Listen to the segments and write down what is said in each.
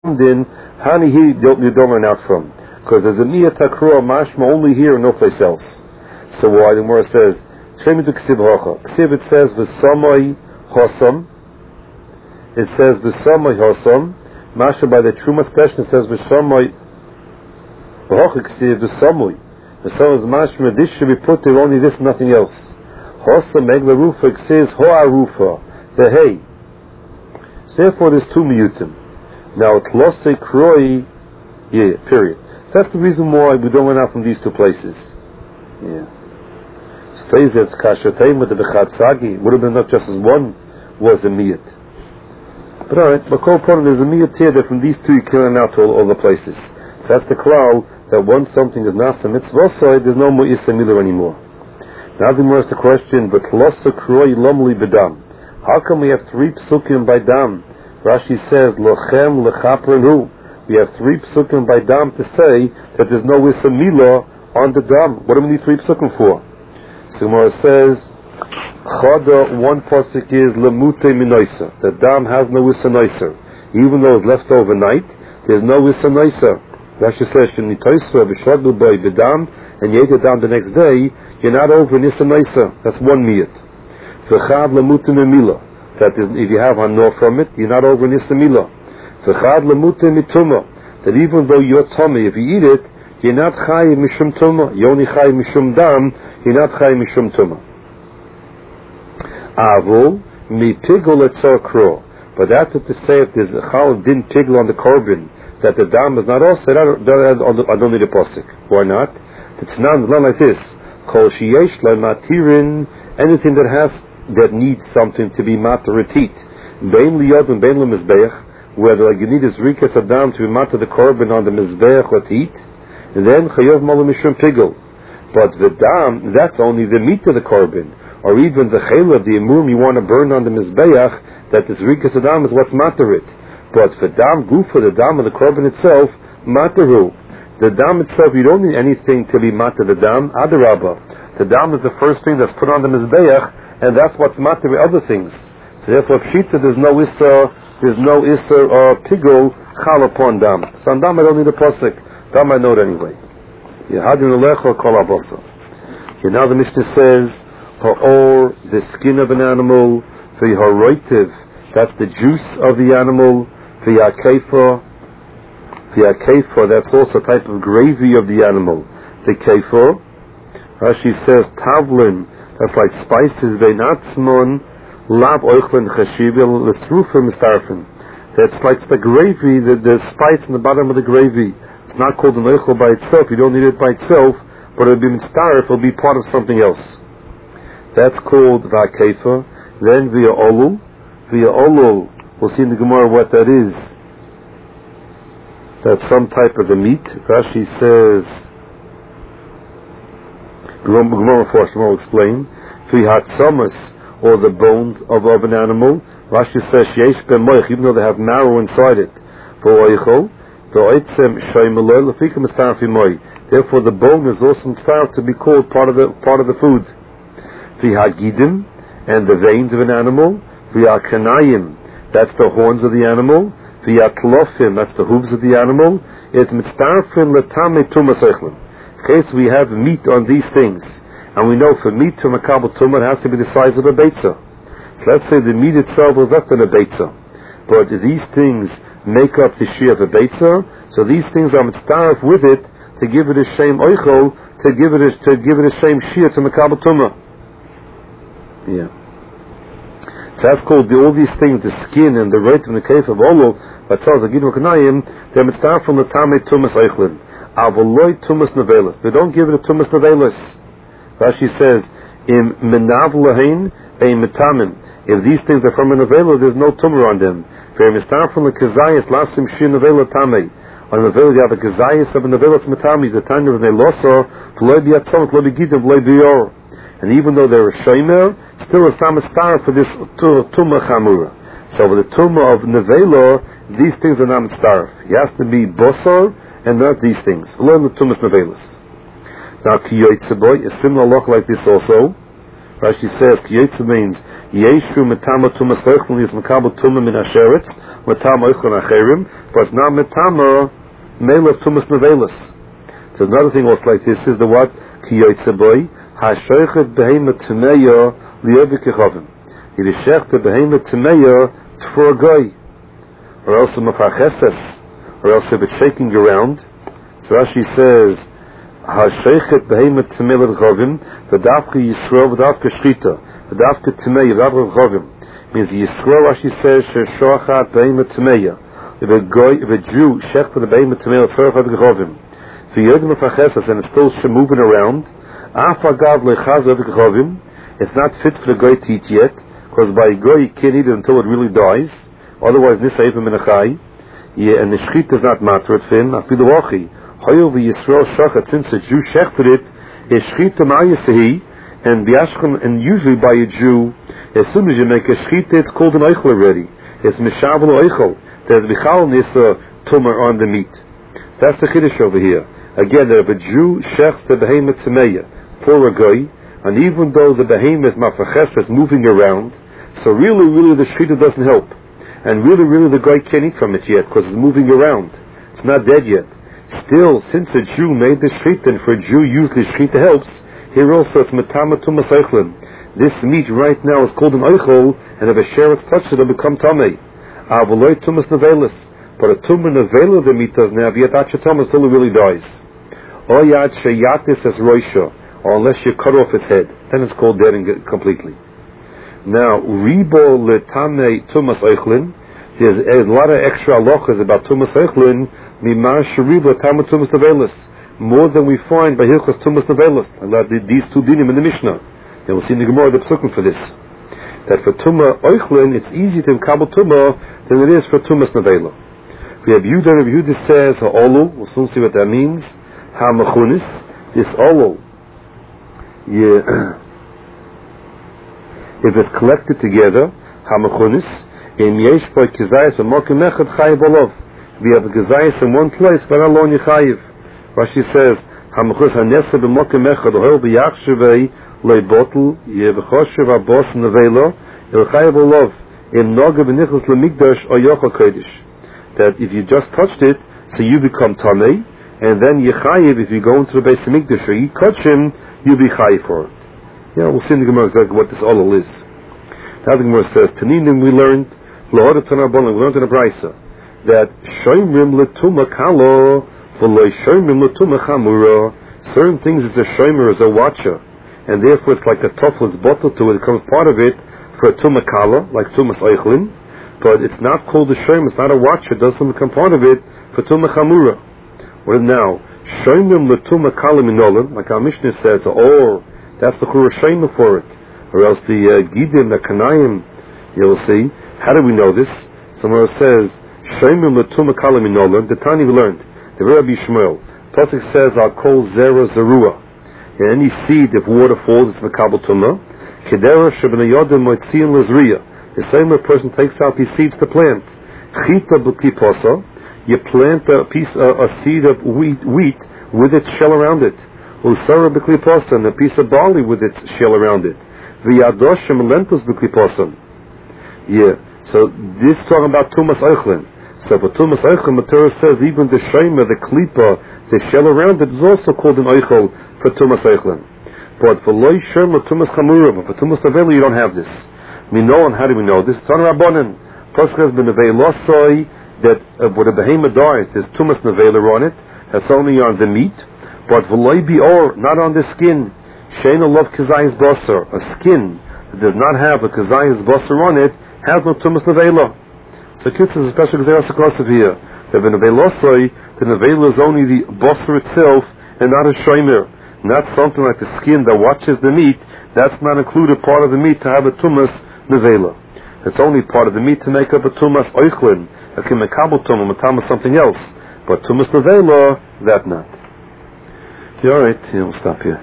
din, hani he you don't learn out from. Because there's a miya takroa mashma only here and no place else. So why the Gemara says, Shemi to ksiv hocha. Ksiv it says, v'samai hosam. It says, v'samai hosam. Masha by the Trumas question it says, v'samai hocha ksiv v'samai. V'samai is mashma, this should be put there, only this, nothing else. Hosam egla rufa, it says, hoa rufa. The hay. So therefore there's two miyutim. Now it's losei kroi, period. So that's the reason why we don't run out from these two places. Says it's kashatayim with the bechatzagi. Would have been enough just as one was a miyut. But alright, but there's a miyut here that from these two you can run out to all the places. So that's the klal that once something is not a mitzvah side, there's no more isa milah anymore. Now the more is the question, but losa kroi lomli bedam. How come we have three psukim by dam? Rashi says, lochem lechaprenu. We have three psukim by dam to say that there's no isa milah on the dam. What do we need three psukim for? So Gemara says, chada, one pasuk is lemute minoisa. The dam has no isa noisa. Even though it's left overnight, there's no isa noisa. Rashi says, shenitoisa v'shadu boy b'dam, and you ate it down the next day, you're not over in isa noisa. That's one miyat. V'chad lemute memila. That is, if you have hanor from it, you're not over in isa milah. V'chad lemute mituma. That even though you're tummy, if you eat it, you're not chay mishum tuma. You only chay mishum dam. You're not chay mishum tuma. Avol mi pigol etzor kro. But that's to say if there's a chal din pigol on the korban, that the dam is not also. I don't need a posik. Why not? It's not like this. Kol sheyesh la matirin. Anything that needs something to be mataritit. Bein liyod and bein lemizbeach. Whether like you need is rikas adam to be matar the korban on the mizbeach or to eat. And then chayav malam mishum pigel, but the dam, that's only the meat of the korban, or even the chayla of the imum you want to burn on the mizbeach. That is rikas adam is what's matarit. But for dam gufa, the dam of the korban itself, mataru. The dam itself, you don't need anything to be matar the dam. Adarabba, the dam is the first thing that's put on the mizbeach, and that's what's matar with other things. So therefore, pshita there's no issa or pigel chal upon dam. So on dam I don't need a pasuk. Dam I know it anyway. Now the Mishnah says, ha'or, the skin of an animal, v'ha'roitiv, that's the juice of the animal, v'ha'keifa, that's also a type of gravy of the animal. The keifa, Rashi says, tavlin, that's like spices, ve'natzmon, lav oichlen chashivil, l'srufim starfim. That's like the gravy, the spice in the bottom of the gravy. It's not called an oichel by itself. You don't need it by itself, but it'll be mitzaref. It'll be part of something else. That's called va'keifa. Then via olu. We'll see in the Gemara what that is. That's some type of a meat. Rashi says. Gemara first will explain. Via hatzamas, or the bones of an animal. Rashi says sheyesh ben moich, even though they have marrow inside it. For oichel. Therefore, the bone is also started to be called part of the food. V'hagidim, and the veins of an animal. V'hakanayim, that's the horns of the animal. V'hatlofim, that's the hooves of the animal. It's mitzdarfin letame tumas oichlin. In case we have meat on these things, and we know for meat to makabel tumah it has to be the size of a beitza. So let's say the meat itself is less than a beitza, but these things make up the shia of a beitza, so these things are mitzdaref with it to give it a shem oichel, to give it a shem shia to makabel tumah. So that's called all these things, the skin and the right and the cave of olu, that tells the gidu kanayim, they're mitzdaref from the tamei tumas oichlin. Avoloi tumas nevelis. They don't give it a tumas nevelis. Rashi says, in menav lahain a metamim. If these things are from a nevela, there's no tumor on them. On the nevela you have a kazayas of a nevela metami, the time of the losa, and even though they're a shomer, still a samastar for this tumah chamura. So with the tumah of nevela, these things are not mitzdaref. He has to be bosor and not these things. Learn the tumas nevelas. Now kiyotzeboy, a similar loch like this also. Rashi says, Kiyotze means, Yeshu metama tumas oichlin is mekabel tumah min asheretz, metama oichlin acherim, but it's not metama mele of tumas nevelis. So another thing also like this is the what? Kiyotze boy, ha-shoichet behema tumeya liyovi kechavim. It is shechte behema tumeya for a guy. Or else a mafacheses, or else if it's shaking around. So Rashi says, ha-shoichet behema tumeya liyovi v'davka Yisrael v'davka shchita v'davka tumeya v'davka kechavim. Means Yisrael, Rashi says, sheshochat behema tumeya. If a Jew shechte the behema tumeya l'tzorachat kechavim. And it's still moving around. It's not fit for the guy to eat yet, because by a guy you can't eat it until it really dies. Otherwise, and the shchit is not matter for him. Since a Jew shechted it, is shchita ma'yasehi, and usually by a Jew, as soon as you make a shchita, it's called an eichel already. It's mishabel eichel. There's bichal nisa tumor on the meat. So that's the chiddush over here. Again, that if a Jew shechs the behemoth tmeya for a guy, and even though the behemoth mafaches is moving around, so really the shechita doesn't help, and really the guy can't eat from it yet because it's moving around. It's not dead yet. Still, since a Jew made the shechita, and for a Jew usually shechita helps, here also it's metama tumas eichlin. This meat right now is called an eichel, and if a sheretz touches it, it'll become tamei. Avoloi tumas nevelis. But a tumor nevela the meat doesn't have yet achatama until it really dies. Or yad sheyatis as roisha, or unless you cut off its head, then it's called dead completely. Now, ribo letame tumas eichlin. There's a lot of extra halachas about tumas eichlin. Mimar sheribo letame tumas nevelis, more than we find by hilchos tumas nevelis. These two dinim in the Mishnah. And we'll see in the Gemara the psukim for this. That for tumah eichlin, it's easier to kabel tumah than it is for tumas nevela. We have Yehuda says ha'olu. We'll soon see what that means. Ha'machunis. This olu, if it's collected together, ha'machunis, in yesh by kizayis v'mokim echad chayiv olav. We have a kizayis in one place, but alone yichayiv. Rashi says ha'machunis ha'nesa b'mokim echad ohel b'yachshevei le'botel yev'choshev ha'bos nevela il-chayiv olav im noga b'nichus l'mikdash o yochel kodesh. That if you just touched it, so you become tamei, and then Yechayiv, if you go into the Beis Hamikdash or you touch him, you'll be chayiv for it. Yeah, we'll see in the Gemara exactly what this olol is. Now the Gemara says, Taninim we learned, we learned in a Braisa, that Shoymrim letuma kalo, v'loi Shoymrim letuma chamura. Certain things is a Shoymer, is a watcher, and therefore it's like a toughless bottle to it, it becomes part of it for a tuma kala, like tumas eichlin, but it's not called a shoym, it's not a watcher, it doesn't become part of it for tumah chamura. Well now, shoymim l'tumah kala minolim, like our Mishnah says, or that's the chura shoymah for it, or else the gidim, the kanayim, you'll see. How do we know this? Somewhere says, shoymim l'tumah kala minolim, the Tani we learned, the Rabbi Shmuel, Pasuk says, I'll call zera zerua. And any seed, if water falls, it's makabel tumah. Kedera shebnayodim moitziin lezriya. The same way a person takes out these seeds to plant. Chita b'kiposa, you plant a seed of wheat with its shell around it. Usara b'kliposa, and a piece of barley with its shell around it. V'yadoshem lentos b'kliposa. Yeah. So this is talking about tumas eichlin. So for tumas eichlin, the Torah says even the shema, the klipa, the shell around it is also called an eichel for tumas eichlin. But for loy shema tumas chamura, but for tumas nevela you don't have this. We know, and how do we know this? It's on Rabbanan. Pasuk has been nevei losoi, that when a behemoth dies, there's tumas nevela on it. That's only on the meat. But v'loi bi'or, not on the skin. Sheina lov kazayis basar, a skin that does not have a kazayis basar on it, has no tumas nevela. So kids is a special kazayis across of here. That when nevei losoi, the nevela is only the basar itself, and not a shomer. Not something like the skin that watches the meat. That's not included part of the meat to have a tumas nevela. It's only part of the meat to make up a tumas oichlin, a kimekabel tumah, matama something else. But tumas nevela, that not. Okay, alright, we'll stop here.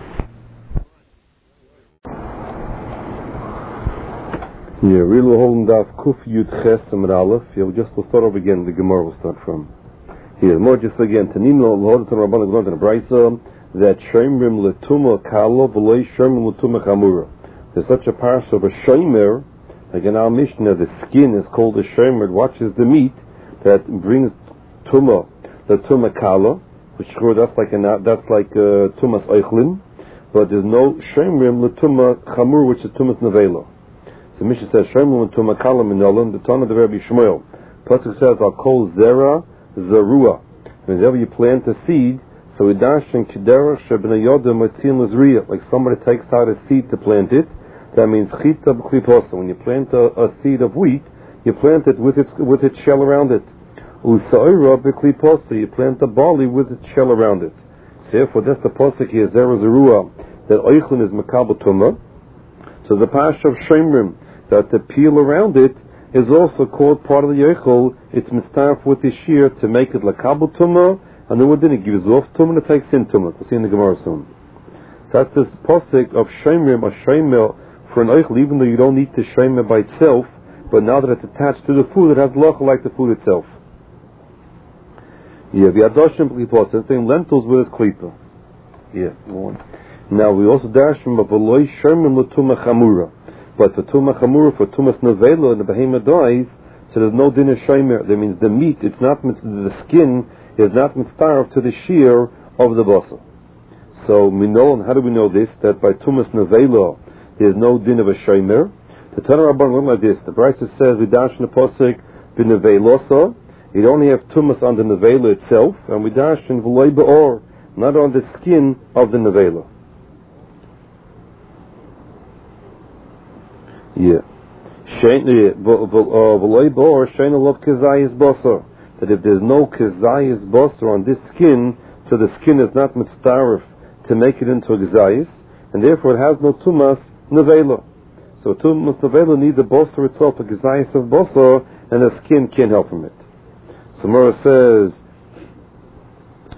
Yeah, really holding daf kuf yud ches amid aleph. We'll start over again. The Gemara will start from here. More just again. Tanino l'hodat rabbanan g'lont in a brayso that shemrim letuma kalo v'loi shemrim letuma chamura. there's such a parsha of a shomer, like in our Mishnah, the skin is called a shomer. It watches the meat that brings tumah, the tumah kala, which that's like tumas eichlin, but there's no shomerim l'tumah chamur, which is tumas nevela. So Mishnah says shomerim l'tumah kala minolan. The ton of the Rabbi Shmuel. Pasuk says I'll call zera zarua. Whenever you plant a seed, so idashin kederach shebnei yodem motzin l'zriya, like somebody takes out a seed to plant it. That means chita b'kliposa. When you plant a seed of wheat, you plant it with its shell around it. Usaira b'kliposa. You plant the barley with its shell around it. So therefore, that's the pasuk here, zera zarua, that oichlin is makabel tumah. So the parsha of shemrim, that the peel around it is also called part of the yochel. It's mistarf with the shear to make it lakabel tumah, and then within it gives off tumah and it takes in tumah. We'll see in the Gemara soon. So that's this pasuk of shemrim, a shemer for an oichel, even though you don't need the shemer by itself, but now that it's attached to the food, it has locha like the food itself. Yeah, the adoshim klipa, same thing, lentils with its klipa. Yeah, one. Now we also dash from a veloy shemer l'tumah chamura. But for tumah chamura, for tumas nevela, and the behemoth dies, so there's no din of shemer. That means the meat, it's not the skin is not mitzvah to the shear of the basar. So we know, and how do we know this? That by tumas nevela there's no din of a shemer. The Tanna Rabban went like this. The Brisa says we dash in the pasuk b'nevelosa. You only have tumas on the nevela itself, and we dash in v'loy be'or, not on the skin of the nevela. Yeah. That if there's no kezayis basar on this skin, so the skin is not mitzdarif to make it into a kezayis, and therefore it has no tumas nevela. So tumas nevela needs the basar itself, a kezayis of basar, and the skin can't help from it. So Mora says,